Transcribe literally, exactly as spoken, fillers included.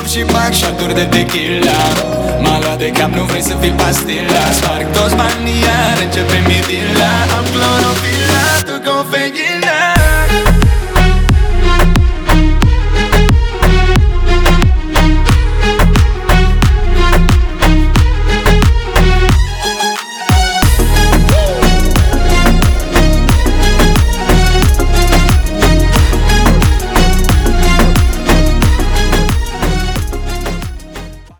și bag shoturi de tequila. M-a luat de cap, nu vrei să fii pastila. Sparg toți banii, iar începe midila.